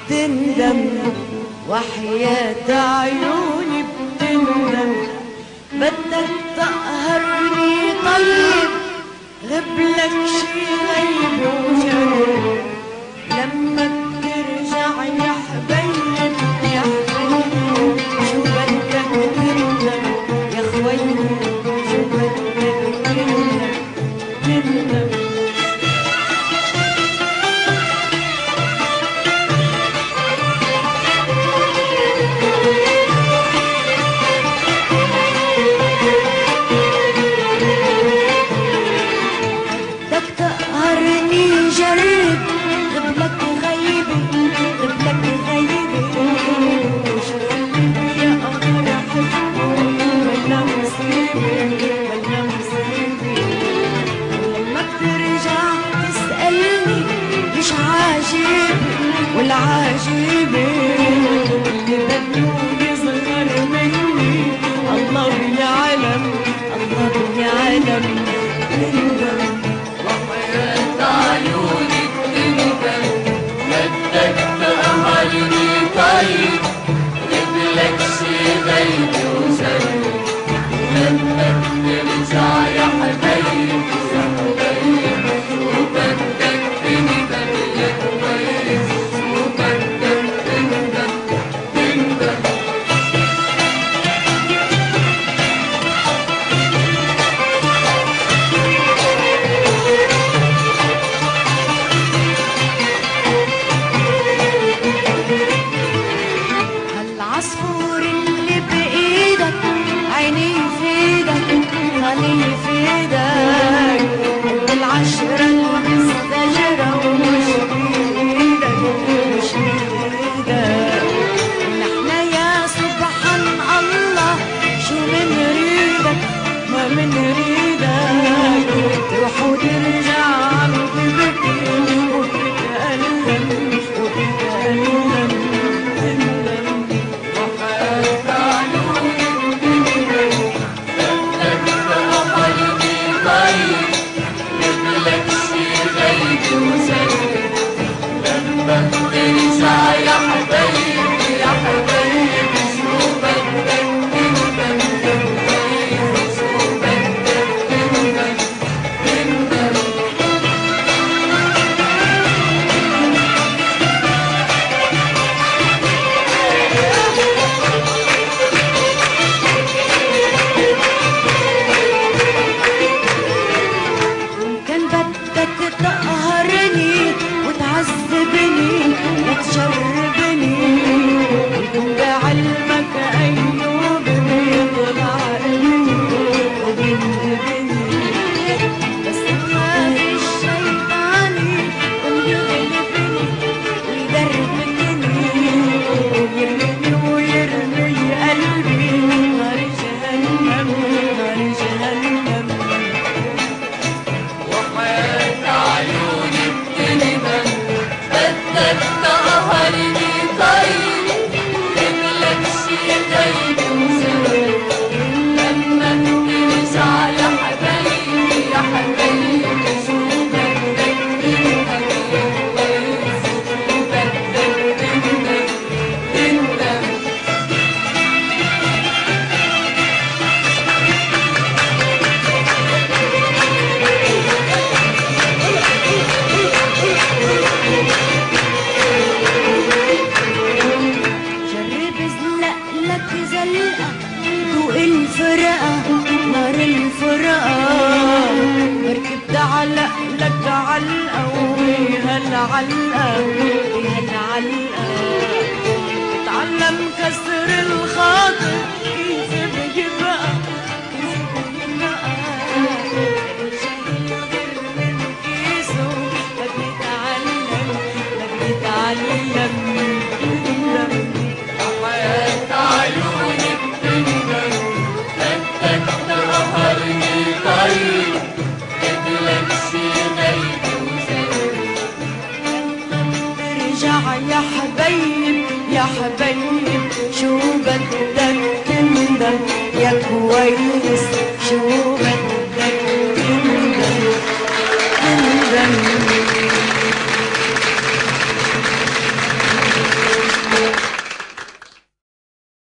تندم وحياة عيوني بتندم. بدك تقهرني طيب غبلك شي غيب وجرب لما بترجع يا حبيب يا حبيب. شو بدك تندم يا خويي شو بدك تندم. والعجيبة اللي بدوني صغر مني الله يعلم الله يعلم. تندم وحياة عيوني بتندم. بدك تقهرني طيب غبلك شي غيب وجرب لما بترجع يا حبيب يا حبيب. شو بدك تندم يا كويس شو بدك تندم تندم. هالعصفور اللي بإيدك عيني في ايدك خليه في ايدك والعشرة المستجرة ومش بإيدك مش بإيدك. نحنا يا سبحان الله شو منريدك ما منريدك تروح وترجع عم تبكي وتتألم وتتألم. تندم وحياة عيوني بتندم. بدك تقهرني طيب غبلك شي غيب وجرب لما بترجع يا حبيب يا حبيب. شو بدك تندم يا كويس شو بدك تندم تندم. كان بدك تقهرني وتعذبني وتجربني ويكون بعلمك أيوب بيطلع قلبي وبينهبني. بس خاف الشيطاني ويغلبني ويدربكني ويرمي ويرمي قلبي نار جهنم نار جهنم. وحياة عيوني بتندم. بدك تقهرني طيب غبلك شي غيب وجرب لما بترجع يا حبيبي يا حبيبي. شو بدك تندم يا كويس شو بدك تندم تندم. جرب زلق لك زلقة ذوق الفرقة نار الفرقة. مركب تعلق لك علقة وبهالعلقة بهالعلقة اتعلم كسر الخاطر كيف بيبقى كيف بيبقى. الجاهل غير من كيسه بدك يتعلم بدك يتعلم. وحياة عيوني بتندم. بدك تقهرني طيب غبلك شي غيب وجرب ترجع يا حبيب يا حبيب. شو بدك تندم يا كويس